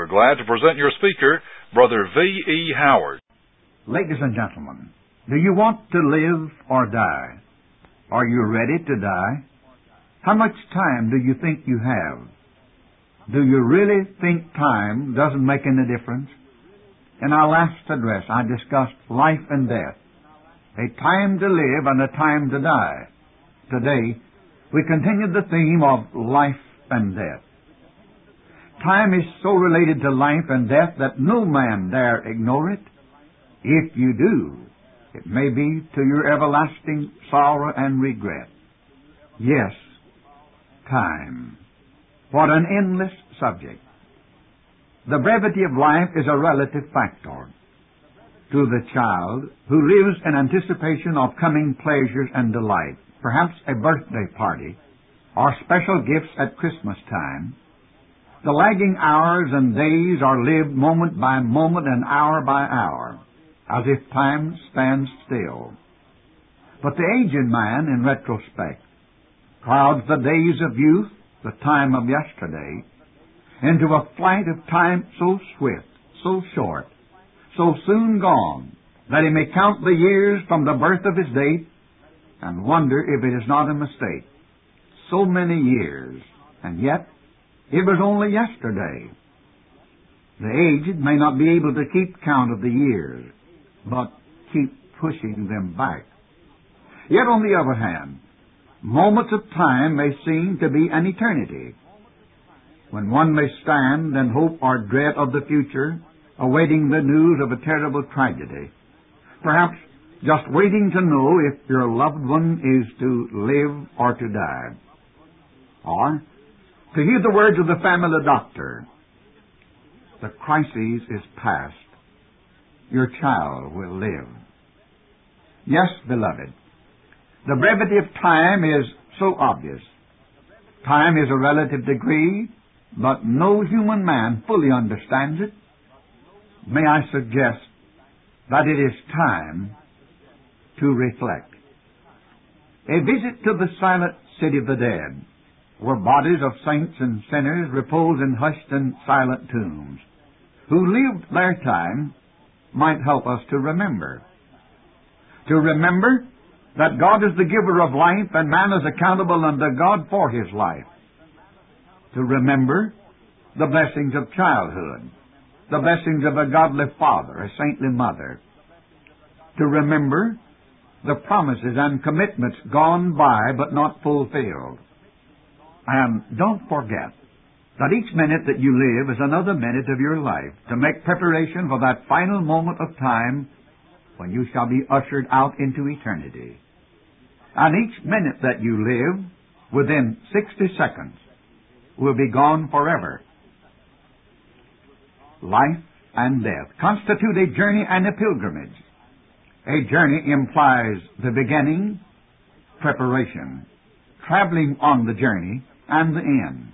We're glad to present your speaker, Brother V.E. Howard. Ladies and gentlemen, do you want to live or die? Are you ready to die? How much time do you think you have? Do you really think time doesn't make any difference? In our last address, I discussed life and death, a time to live and a time to die. Today, we continue the theme of life and death. Time is so related to life and death that no man dare ignore it. If you do, it may be to your everlasting sorrow and regret. Yes, time. What an endless subject. The brevity of life is a relative factor. To the child who lives in anticipation of coming pleasures and delight, perhaps a birthday party, or special gifts at Christmas time, the lagging hours and days are lived moment by moment and hour by hour, as if time stands still. But the aged man, in retrospect, crowds the days of youth, the time of yesterday, into a flight of time so swift, so short, so soon gone, that he may count the years from the birth of his date and wonder if it is not a mistake. So many years, and yet it was only yesterday. The aged may not be able to keep count of the years, but keep pushing them back. Yet on the other hand, moments of time may seem to be an eternity, when one may stand and hope or dread of the future, awaiting the news of a terrible tragedy, perhaps just waiting to know if your loved one is to live or to die, or to hear the words of the family doctor, "The crisis is past. Your child will live." Yes, beloved, the brevity of time is so obvious. Time is a relative degree, but no human man fully understands it. May I suggest that it is time to reflect. A visit to the silent city of the dead, where bodies of saints and sinners repose in hushed and silent tombs, who lived their time, might help us to remember. To remember that God is the giver of life and man is accountable unto God for his life. To remember the blessings of childhood, the blessings of a godly father, a saintly mother. To remember the promises and commitments gone by but not fulfilled. And don't forget that each minute that you live is another minute of your life, to make preparation for that final moment of time when you shall be ushered out into eternity. And each minute that you live, within 60 seconds, will be gone forever. Life and death constitute a journey and a pilgrimage. A journey implies the beginning, preparation, traveling on the journey, and the end.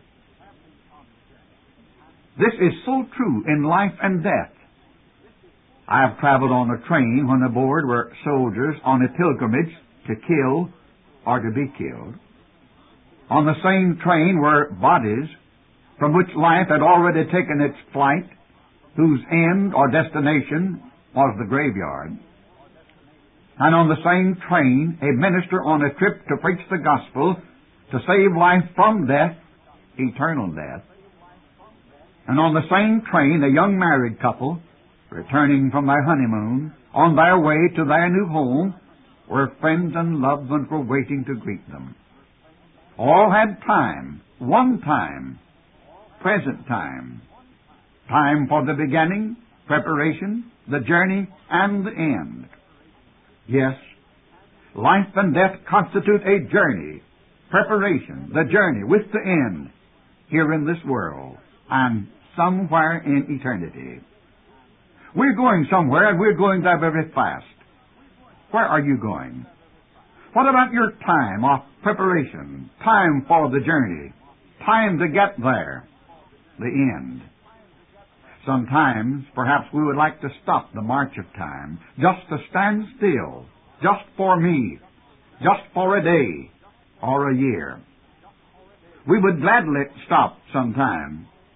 This is so true in life and death. I have traveled on a train when aboard were soldiers on a pilgrimage to kill or to be killed. On the same train were bodies from which life had already taken its flight, whose end or destination was the graveyard. And on the same train, a minister on a trip to preach the gospel, to save life from death, eternal death. And on the same train, a young married couple, returning from their honeymoon, on their way to their new home, where friends and loved ones were waiting to greet them. All had time, one time, present time. Time for the beginning, preparation, the journey, and the end. Yes, life and death constitute a journey, preparation, the journey with the end, here in this world and somewhere in eternity. We're going somewhere, and we're going there very fast. Where are you going? What about your time of preparation, time for the journey, time to get there, the end? Sometimes, perhaps we would like to stop the march of time, just to stand still, just for me, just for a day or a year. We would gladly stop sometime,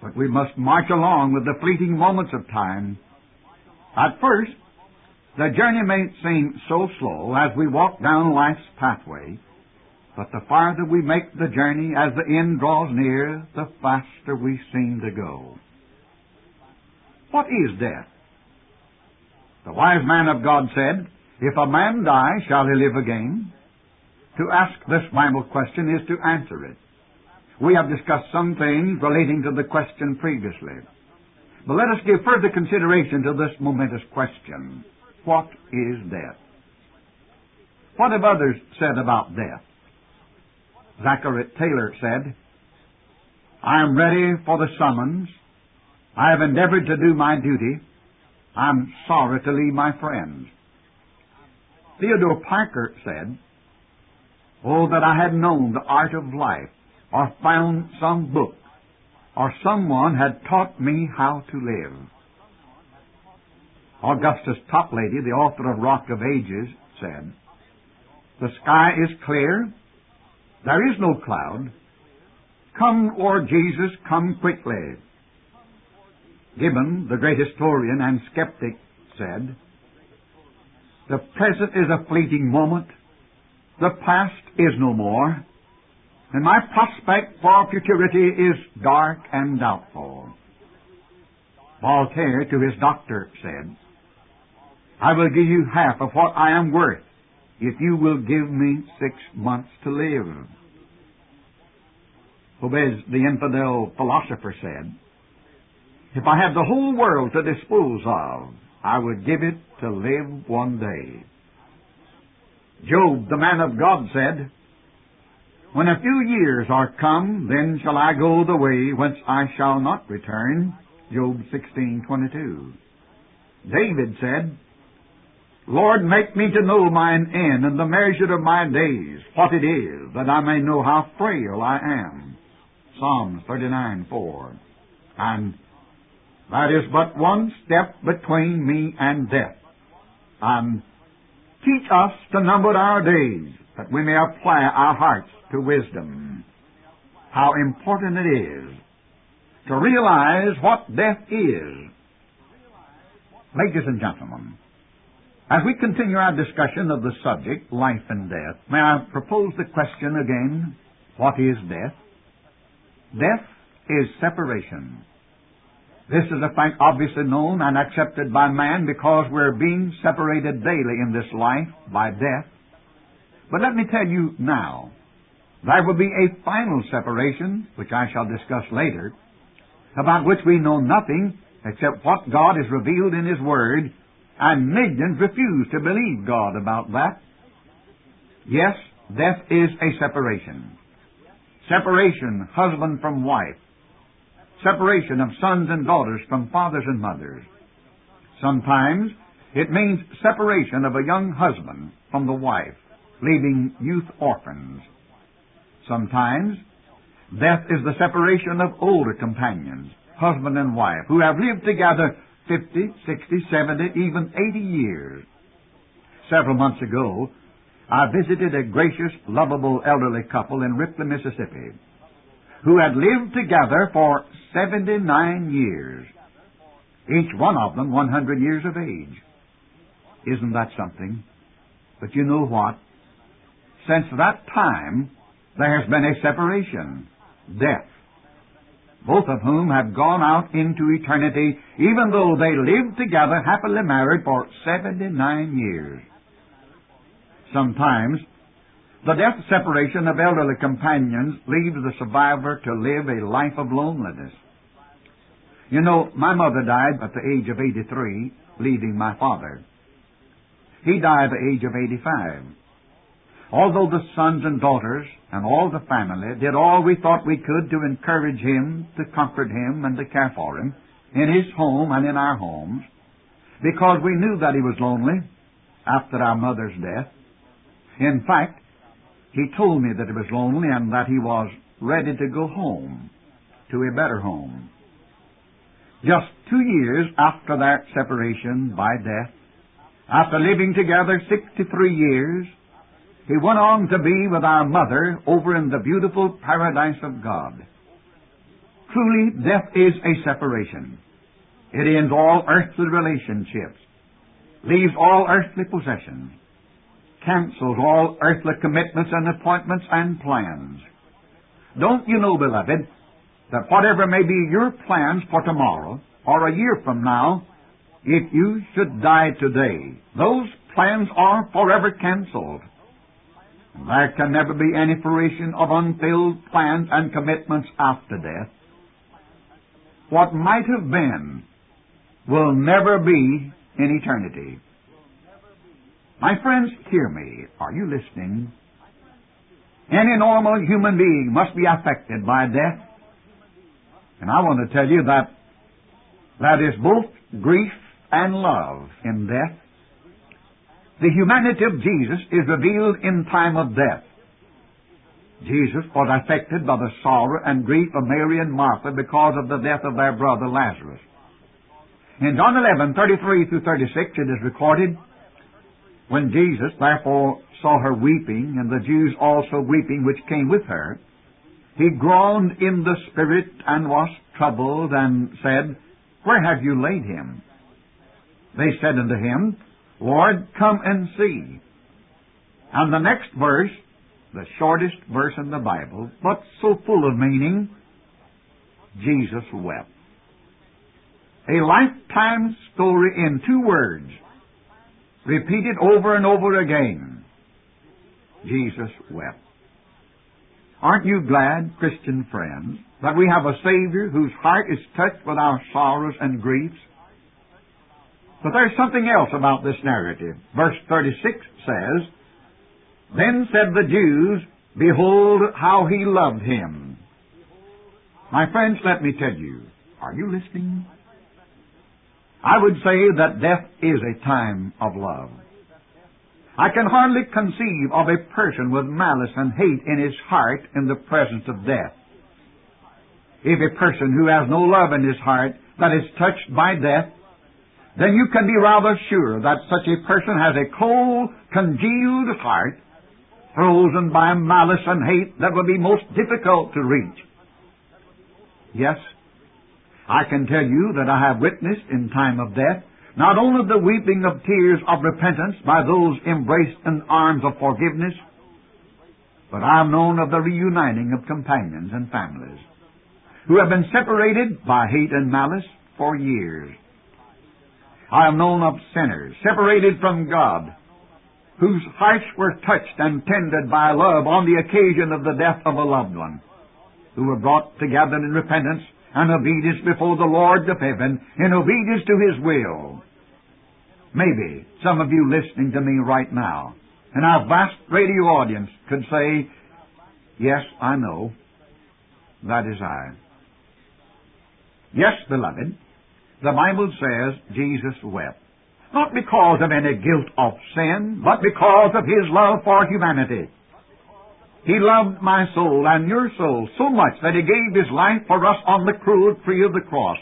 but we must march along with the fleeting moments of time. At first, the journey may seem so slow as we walk down life's pathway, but the farther we make the journey as the end draws near, the faster we seem to go. What is death? The wise man of God said, "If a man die, shall he live again?" To ask this Bible question is to answer it. We have discussed some things relating to the question previously. But let us give further consideration to this momentous question. What is death? What have others said about death? Zachary Taylor said, "I am ready for the summons. I have endeavored to do my duty. I am sorry to leave my friends." Theodore Parker said, "Oh, that I had known the art of life, or found some book, or someone had taught me how to live." Augustus Toplady, the author of Rock of Ages, said, "The sky is clear. There is no cloud. Come, Lord Jesus, come quickly." Gibbon, the great historian and skeptic, said, "The present is a fleeting moment. The past is no more. And my prospect for futurity is dark and doubtful." Voltaire, to his doctor, said, "I will give you half of what I am worth if you will give me 6 months to live." Hobbes, the infidel philosopher, said, "If I had the whole world to dispose of, I would give it to live one day." Job, the man of God, said, "When a few years are come, then shall I go the way whence I shall not return." Job 16:22. David said, "Lord, make me to know mine end and the measure of my days, what it is, that I may know how frail I am." Psalms 39:4. And that is but one step between me and death. And teach us to number our days, that we may apply our hearts to wisdom. How important it is to realize what death is. Ladies and gentlemen, as we continue our discussion of the subject, life and death, may I propose the question again, what is death? Death is separation. This is a fact obviously known and accepted by man because we're being separated daily in this life by death. But let me tell you now, there will be a final separation, which I shall discuss later, about which we know nothing except what God has revealed in His Word, and millions refuse to believe God about that. Yes, death is a separation. Separation, husband from wife. Separation of sons and daughters from fathers and mothers. Sometimes it means separation of a young husband from the wife, leaving youth orphans. Sometimes death is the separation of older companions, husband and wife, who have lived together 50, 60, 70, even 80 years. Several months ago, I visited a gracious, lovable elderly couple in Ripley, Mississippi, who had lived together for 79 years, each one of them 100 years of age. Isn't that something? But you know what? Since that time, there has been a separation, death, both of whom have gone out into eternity, even though they lived together happily married for 79 years. Sometimes the death separation of elderly companions leaves the survivor to live a life of loneliness. You know, my mother died at the age of 83, leaving my father. He died at the age of 85. Although the sons and daughters and all the family did all we thought we could to encourage him, to comfort him, and to care for him in his home and in our homes, because we knew that he was lonely after our mother's death. In fact, he told me that he was lonely and that he was ready to go home, to a better home. Just 2 years after that separation by death, after living together 63 years, he went on to be with our mother over in the beautiful paradise of God. Truly, death is a separation. It ends all earthly relationships, leaves all earthly possessions, cancels all earthly commitments and appointments and plans. Don't you know, beloved, that whatever may be your plans for tomorrow or a year from now, if you should die today, those plans are forever canceled. There can never be any fruition of unfulfilled plans and commitments after death. What might have been will never be in eternity. My friends, hear me. Are you listening? Any normal human being must be affected by death. And I want to tell you that is both grief and love in death. The humanity of Jesus is revealed in time of death. Jesus was affected by the sorrow and grief of Mary and Martha because of the death of their brother Lazarus. In John 11:33 through 36, it is recorded, when Jesus therefore saw her weeping, and the Jews also weeping which came with her, he groaned in the spirit and was troubled, and said, Where have you laid him? They said unto him, Lord, come and see. And the next verse, the shortest verse in the Bible, but so full of meaning, Jesus wept. A lifetime story in 2 words, repeated over and over again. Jesus wept. Aren't you glad, Christian friends, that we have a Savior whose heart is touched with our sorrows and griefs? But there's something else about this narrative. Verse 36 says, Then said the Jews, Behold how he loved him. My friends, let me tell you, are you listening? I would say that death is a time of love. I can hardly conceive of a person with malice and hate in his heart in the presence of death. If a person who has no love in his heart that is touched by death, then you can be rather sure that such a person has a cold, congealed heart, frozen by malice and hate that would be most difficult to reach. Yes, I can tell you that I have witnessed in time of death not only the weeping of tears of repentance by those embraced in arms of forgiveness, but I have known of the reuniting of companions and families who have been separated by hate and malice for years. I have known of sinners separated from God, whose hearts were touched and tended by love on the occasion of the death of a loved one, who were brought together in repentance and obedience before the Lord of heaven, in obedience to His will. Maybe some of you listening to me right now, and our vast radio audience, could say, Yes, I know. That is I. Yes, beloved, the Bible says Jesus wept. Not because of any guilt of sin, but because of His love for humanity. He loved my soul and your soul so much that He gave His life for us on the cruel tree of the cross.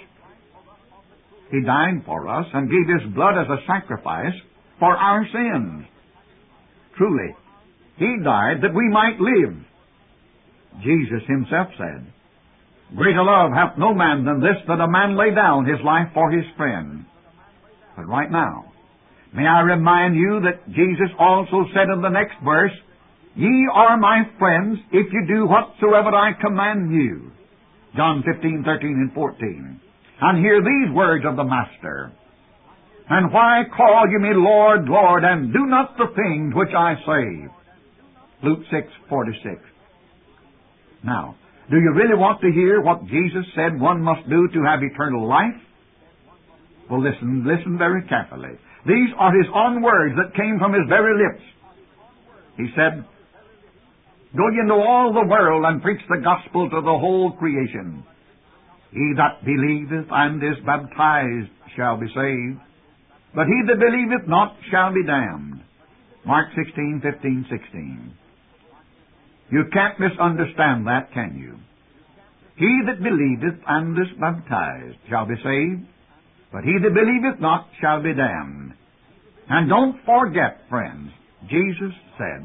He died for us and gave His blood as a sacrifice for our sins. Truly, He died that we might live. Jesus Himself said, Greater love hath no man than this, that a man lay down his life for his friend. But right now, may I remind you that Jesus also said in the next verse, Ye are my friends if you do whatsoever I command you. John 15:13 and 14. And hear these words of the Master. And why call you me Lord, Lord, and do not the things which I say? Luke 6:46. Now, do you really want to hear what Jesus said one must do to have eternal life? Well, listen very carefully. These are His own words that came from His very lips. He said, Go ye into all the world and preach the gospel to the whole creation. He that believeth and is baptized shall be saved, but he that believeth not shall be damned. Mark 16:15-16. You can't misunderstand that, can you? He that believeth and is baptized shall be saved, but he that believeth not shall be damned. And don't forget, friends, Jesus said,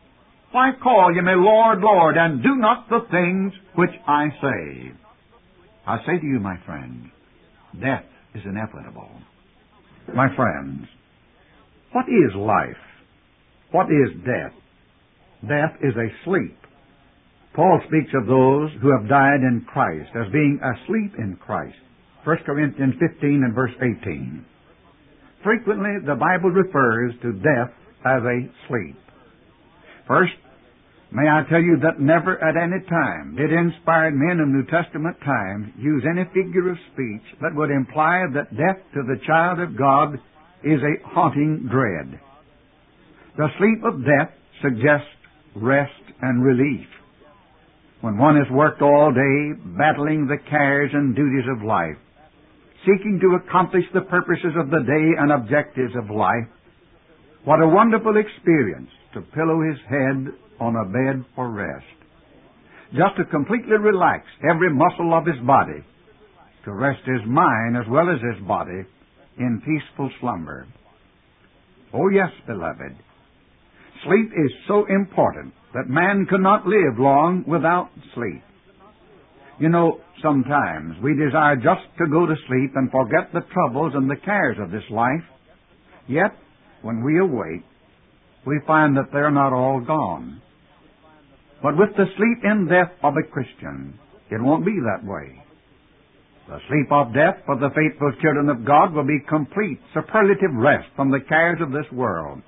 Why call ye me Lord, Lord, and do not the things which I say? I say to you, my friends, death is inevitable. My friends, what is life? What is death? Death is a sleep. Paul speaks of those who have died in Christ as being asleep in Christ. 1 Corinthians 15 and verse 18. Frequently, the Bible refers to death as a sleep. First, may I tell you that never at any time did inspired men of New Testament times use any figure of speech that would imply that death to the child of God is a haunting dread. The sleep of death suggests rest and relief. When one has worked all day battling the cares and duties of life, seeking to accomplish the purposes of the day and objectives of life, what a wonderful experience to pillow his head on a bed for rest. Just to completely relax every muscle of his body, to rest his mind as well as his body in peaceful slumber. Oh yes, beloved, sleep is so important that man cannot live long without sleep. You know, sometimes we desire just to go to sleep and forget the troubles and the cares of this life. Yet, when we awake, we find that they're not all gone. But with the sleep in death of a Christian, it won't be that way. The sleep of death for the faithful children of God will be complete, superlative rest from the cares of this world.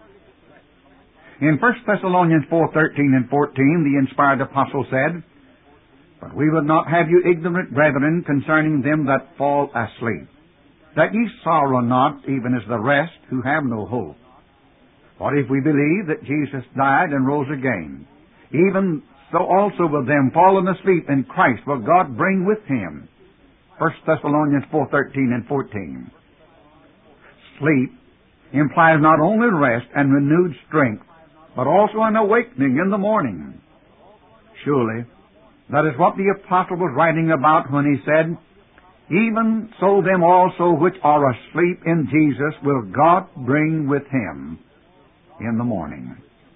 In 1 Thessalonians 4:13 and 14, the inspired apostle said, "But we would not have you ignorant, brethren, concerning them that fall asleep, that ye sorrow not, even as the rest who have no hope. For if we believe that Jesus died and rose again, even so also will them fallen asleep in Christ will God bring with him." 1 Thessalonians 4:13 and 14. Sleep implies not only rest and renewed strength, but also an awakening in the morning. Surely, that is what the apostle was writing about when he said, "Even so them also which are asleep in Jesus will God bring with him in the morning."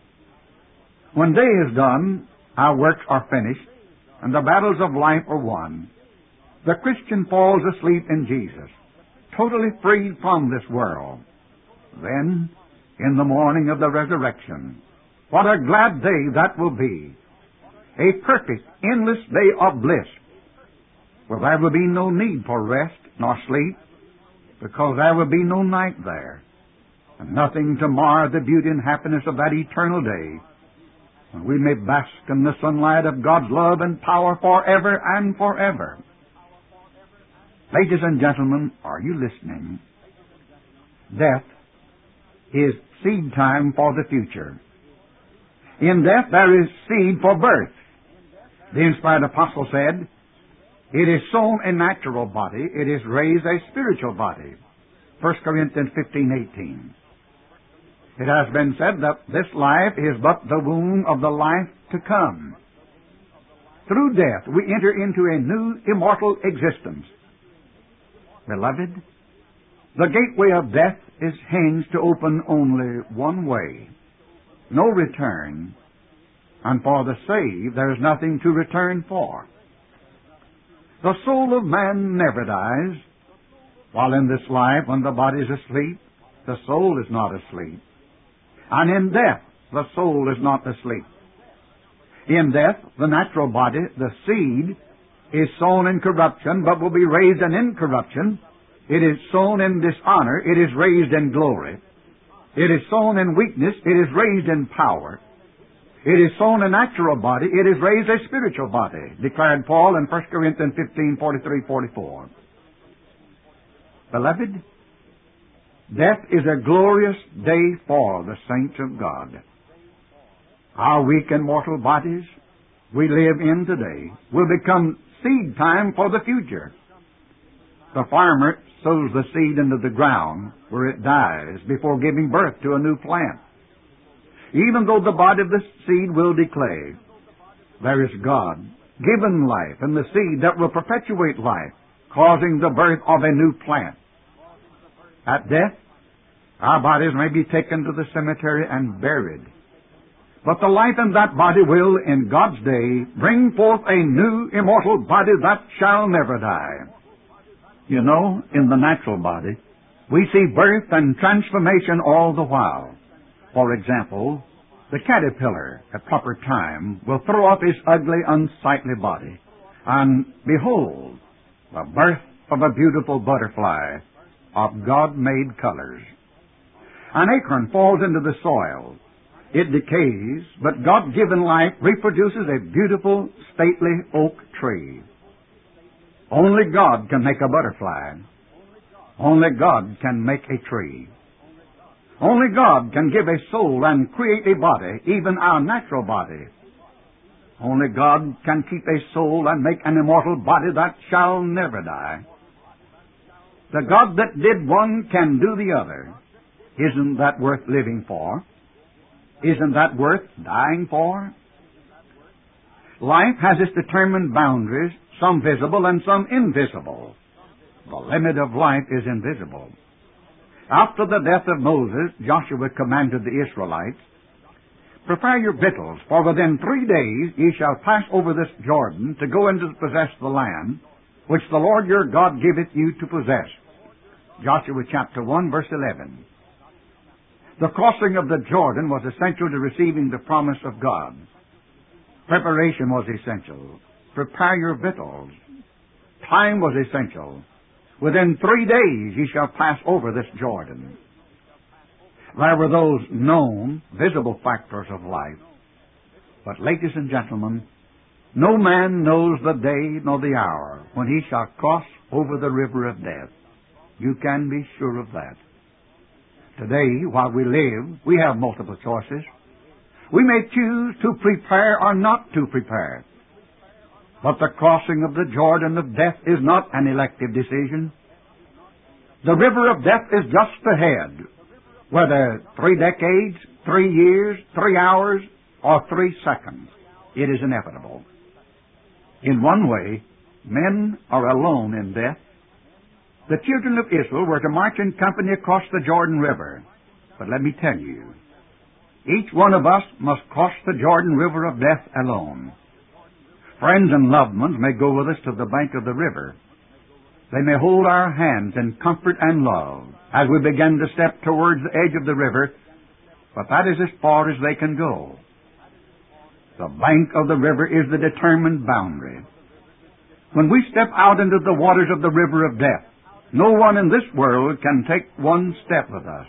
When day is done, our works are finished, and the battles of life are won. The Christian falls asleep in Jesus, totally freed from this world. Then, in the morning of the resurrection, what a glad day that will be! A perfect, endless day of bliss, where there will be no need for rest nor sleep, because there will be no night there, and nothing to mar the beauty and happiness of that eternal day, when we may bask in the sunlight of God's love and power forever and forever. Ladies and gentlemen, are you listening? Death is seed time for the future. In death there is seed for birth. The inspired apostle said, "It is sown a natural body, it is raised a spiritual body." 1 Corinthians 15:18. It has been said that this life is but the womb of the life to come. Through death we enter into a new immortal existence. Beloved, the gateway of death is hinged to open only one way, no return, and for the saved there is nothing to return for. The soul of man never dies, while in this life, when the body is asleep, the soul is not asleep. And in death, the soul is not asleep. In death, the natural body, the seed, is sown in corruption, but will be raised in incorruption. It is sown in dishonor, it is raised in glory. It is sown in weakness, it is raised in power. It is sown a natural body, it is raised a spiritual body, declared Paul in 1 Corinthians 15:43-44. Beloved, death is a glorious day for the saints of God. Our weak and mortal bodies we live in today will become seed time for the future. The farmer sows the seed into the ground where it dies before giving birth to a new plant. Even though the body of the seed will decay, there is God-given life in the seed that will perpetuate life, causing the birth of a new plant. At death, our bodies may be taken to the cemetery and buried. But the life in that body will, in God's day, bring forth a new immortal body that shall never die. You know, in the natural body, we see birth and transformation all the while. For example, the caterpillar, at proper time, will throw off his ugly, unsightly body, and behold, the birth of a beautiful butterfly of God-made colors. An acorn falls into the soil. It decays, but God-given life reproduces a beautiful, stately oak tree. Only God can make a butterfly. Only God can make a tree. Only God can give a soul and create a body, even our natural body. Only God can keep a soul and make an immortal body that shall never die. The God that did one can do the other. Isn't that worth living for? Isn't that worth dying for? Life has its determined boundaries, some visible and some invisible. The limit of life is invisible. After the death of Moses, Joshua commanded the Israelites, "Prepare your victuals, for within 3 days ye shall pass over this Jordan to go into to possess the land, which the Lord your God giveth you to possess." Joshua chapter 1, verse 11. The crossing of the Jordan was essential to receiving the promise of God. Preparation was essential. Prepare your victuals. Time was essential. Within 3 days ye shall pass over this Jordan. There were those known, visible factors of life. But, ladies and gentlemen, no man knows the day nor the hour when he shall cross over the river of death. You can be sure of that. Today, while we live, we have multiple choices. We may choose to prepare or not to prepare. But the crossing of the Jordan of death is not an elective decision. The river of death is just ahead, whether 3 decades, 3 years, 3 hours, or 3 seconds. It is inevitable. In one way, men are alone in death. The children of Israel were to march in company across the Jordan River. But let me tell you, each one of us must cross the Jordan River of death alone. Friends and loved ones may go with us to the bank of the river. They may hold our hands in comfort and love as we begin to step towards the edge of the river, but that is as far as they can go. The bank of the river is the determined boundary. When we step out into the waters of the river of death, no one in this world can take one step with us.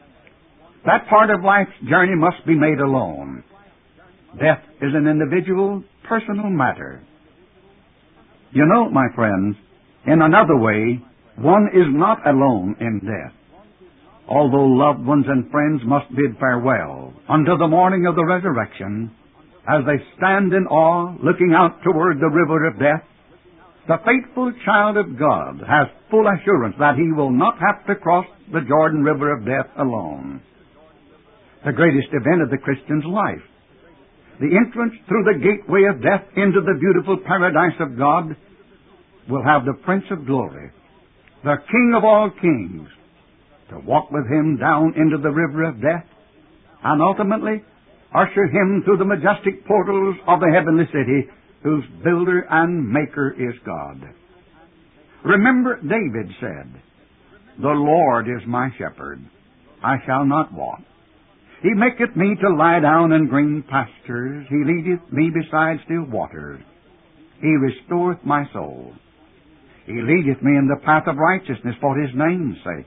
That part of life's journey must be made alone. Death is an individual, personal matter. You know, my friends, in another way, one is not alone in death. Although loved ones and friends must bid farewell until the morning of the resurrection, as they stand in awe looking out toward the river of death, the faithful child of God has full assurance that he will not have to cross the Jordan River of death alone. The greatest event of the Christian's life, the entrance through the gateway of death into the beautiful paradise of God, will have the Prince of Glory, the King of all kings, to walk with him down into the river of death, and ultimately usher him through the majestic portals of the heavenly city, whose builder and maker is God. Remember, David said, "The Lord is my shepherd, I shall not want. He maketh me to lie down in green pastures. He leadeth me beside still waters. He restoreth my soul. He leadeth me in the path of righteousness for his name's sake.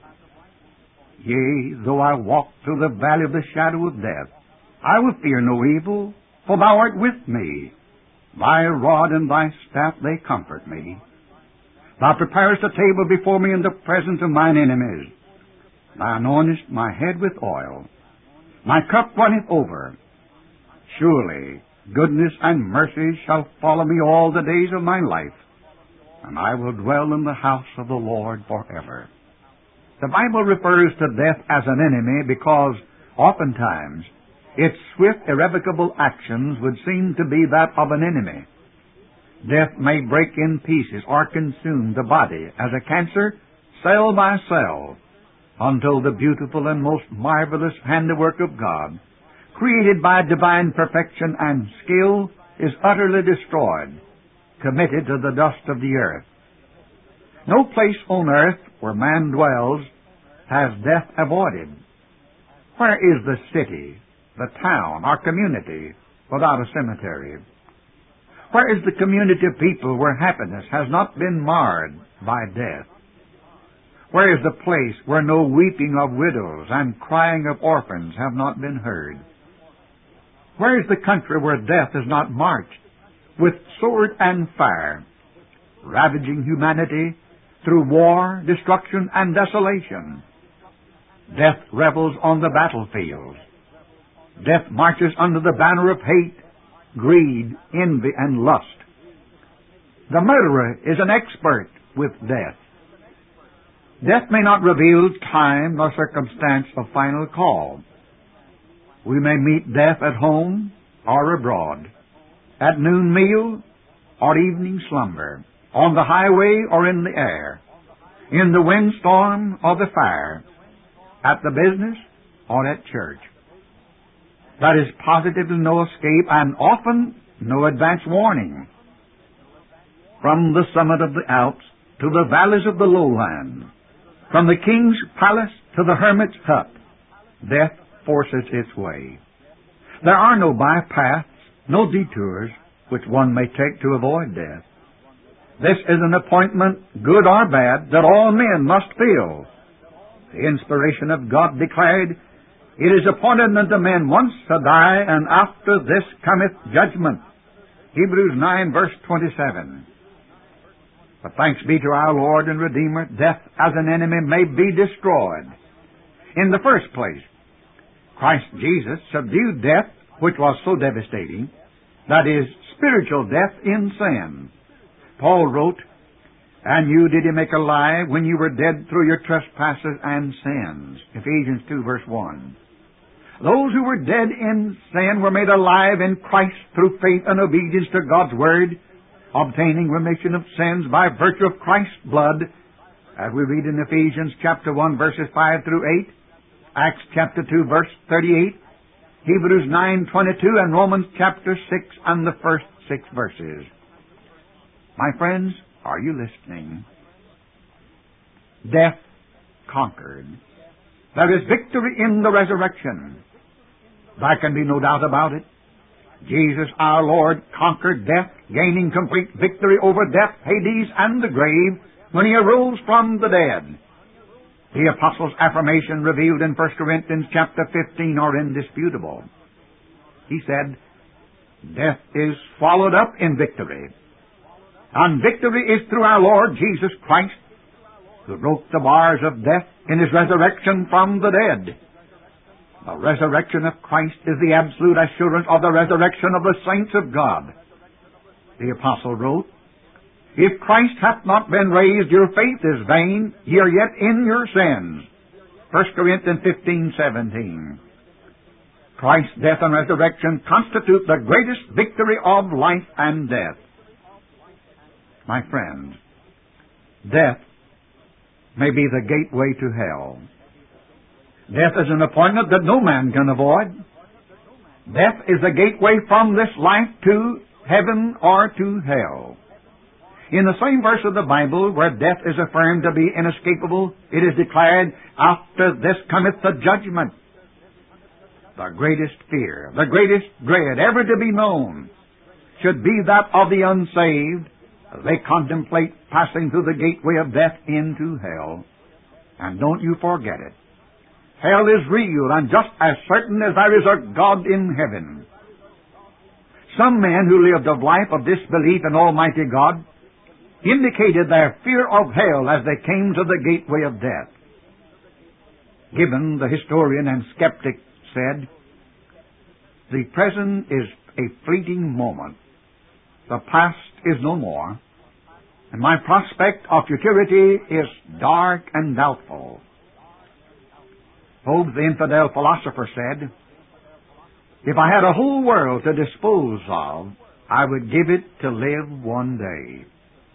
Yea, though I walk through the valley of the shadow of death, I will fear no evil, for thou art with me. Thy rod and thy staff, they comfort me. Thou preparest a table before me in the presence of mine enemies. Thou anointest my head with oil. My cup runneth over. Surely goodness and mercy shall follow me all the days of my life, and I will dwell in the house of the Lord forever." The Bible refers to death as an enemy because oftentimes its swift, irrevocable actions would seem to be that of an enemy. Death may break in pieces or consume the body as a cancer, cell by cell, until the beautiful and most marvelous handiwork of God created by divine perfection and skill, is utterly destroyed, committed to the dust of the earth. No place on earth where man dwells has death avoided. Where is the city, the town, or community without a cemetery? Where is the community of people where happiness has not been marred by death? Where is the place where no weeping of widows and crying of orphans have not been heard? Where is the country where death has not marched with sword and fire, ravaging humanity through war, destruction, and desolation? Death revels on the battlefields. Death marches under the banner of hate, greed, envy, and lust. The murderer is an expert with death. Death may not reveal time nor circumstance of final call. We may meet death at home or abroad, at noon meal or evening slumber, on the highway or in the air, in the windstorm or the fire, at the business or at church. There is positively no escape and often no advance warning. From the summit of the Alps to the valleys of the lowland, from the king's palace to the hermit's hut, death forces its way. There are no bypaths, no detours, which one may take to avoid death. This is an appointment, good or bad, that all men must feel. The inspiration of God declared, "It is appointed unto men once to die, and after this cometh judgment." Hebrews 9, verse 27. But thanks be to our Lord and Redeemer, death as an enemy may be destroyed. In the first place, Christ Jesus subdued death, which was so devastating, that is, spiritual death in sin. Paul wrote, "And you did he make alive when you were dead through your trespasses and sins." Ephesians 2, verse 1. Those who were dead in sin were made alive in Christ through faith and obedience to God's Word, obtaining remission of sins by virtue of Christ's blood, as we read in Ephesians chapter 1, verses 5 through 8, Acts chapter 2, verse 38, Hebrews 9:22, and Romans chapter 6 and the first 6 verses. My friends, are you listening? Death conquered. There is victory in the resurrection. There can be no doubt about it. Jesus our Lord conquered death, gaining complete victory over death, Hades, and the grave when He arose from the dead. The Apostle's affirmation revealed in 1 Corinthians chapter 15 are indisputable. He said, "Death is swallowed up in victory. And victory is through our Lord Jesus Christ, who broke the bars of death in His resurrection from the dead." The resurrection of Christ is the absolute assurance of the resurrection of the saints of God. The Apostle wrote, "If Christ hath not been raised, your faith is vain, ye are yet in your sins." 1 Corinthians 15:17. Christ's death and resurrection constitute the greatest victory of life and death. My friends, death may be the gateway to hell. Death is an appointment that no man can avoid. Death is the gateway from this life to heaven or to hell. In the same verse of the Bible where death is affirmed to be inescapable, it is declared, "After this cometh the judgment." The greatest fear, the greatest dread ever to be known should be that of the unsaved as they contemplate passing through the gateway of death into hell. And don't you forget it. Hell is real and just as certain as there is a God in heaven. Some men who lived a life of disbelief in Almighty God indicated their fear of hell as they came to the gateway of death. Gibbon, the historian and skeptic, said, "The present is a fleeting moment. The past is no more, and my prospect of futurity is dark and doubtful." Hobbes, the infidel philosopher, said, "If I had a whole world to dispose of, I would give it to live one day."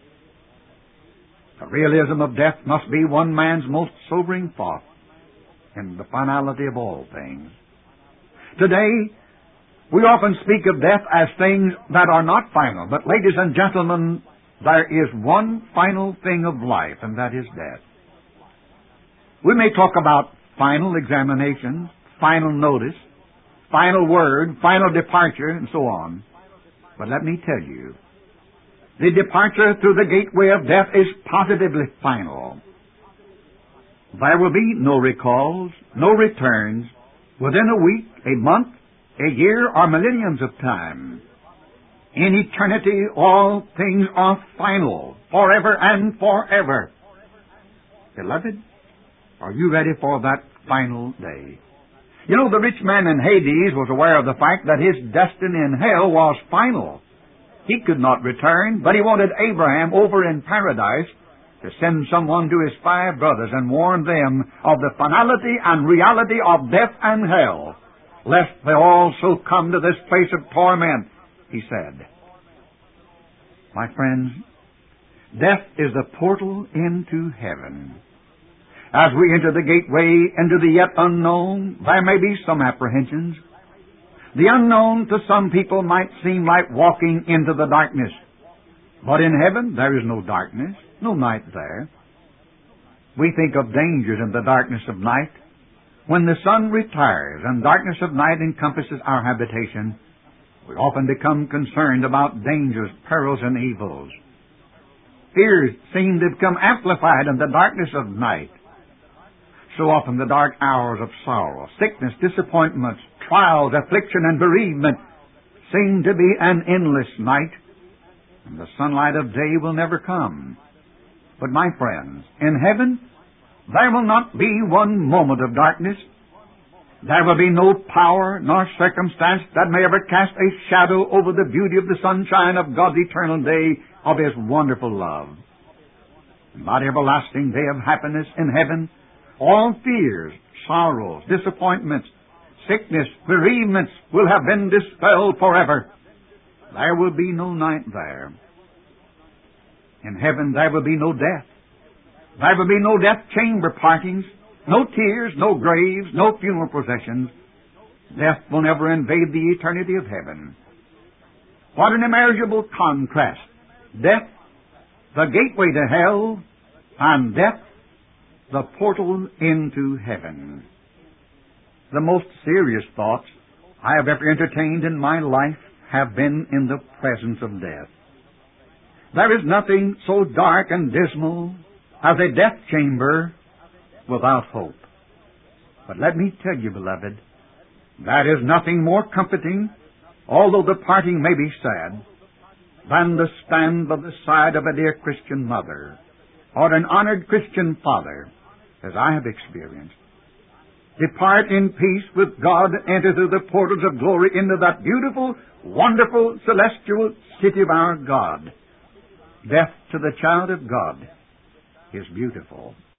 The realism of death must be one man's most sobering thought in the finality of all things. Today, we often speak of death as things that are not final. But ladies and gentlemen, there is one final thing of life, and that is death. We may talk about final examinations, final notice, final word, final departure, and so on. But let me tell you, the departure through the gateway of death is positively final. There will be no recalls, no returns, within a week, a month, a year, or millenniums of time. In eternity, all things are final, forever and forever. Beloved, are you ready for that final day? You know, the rich man in Hades was aware of the fact that his destiny in hell was final. He could not return, but he wanted Abraham over in paradise to send someone to his 5 brothers and warn them of the finality and reality of death and hell, lest they also come to this place of torment, he said. My friends, death is the portal into heaven. As we enter the gateway into the yet unknown, there may be some apprehensions. The unknown to some people might seem like walking into the darkness. But in heaven there is no darkness, no night there. We think of dangers in the darkness of night. When the sun retires and darkness of night encompasses our habitation, we often become concerned about dangers, perils, and evils. Fears seem to become amplified in the darkness of night. So often the dark hours of sorrow, sickness, disappointments, trials, affliction, and bereavement seem to be an endless night, and the sunlight of day will never come. But my friends, in heaven, there will not be one moment of darkness. There will be no power nor circumstance that may ever cast a shadow over the beauty of the sunshine of God's eternal day of His wonderful love. In that everlasting day of happiness in heaven, all fears, sorrows, disappointments, sickness, bereavements will have been dispelled forever. There will be no night there. In heaven there will be no death. There will be no death chamber partings, no tears, no graves, no funeral processions. Death will never invade the eternity of heaven. What an immeasurable contrast. Death, the gateway to hell, and death, the portal into heaven. The most serious thoughts I have ever entertained in my life have been in the presence of death. There is nothing so dark and dismal as a death chamber without hope. But let me tell you, beloved, that is nothing more comforting, although the parting may be sad, than to stand by the side of a dear Christian mother or an honored Christian father, as I have experienced. Depart in peace with God, enter through the portals of glory into that beautiful, wonderful, celestial city of our God. Death to the child of God is beautiful.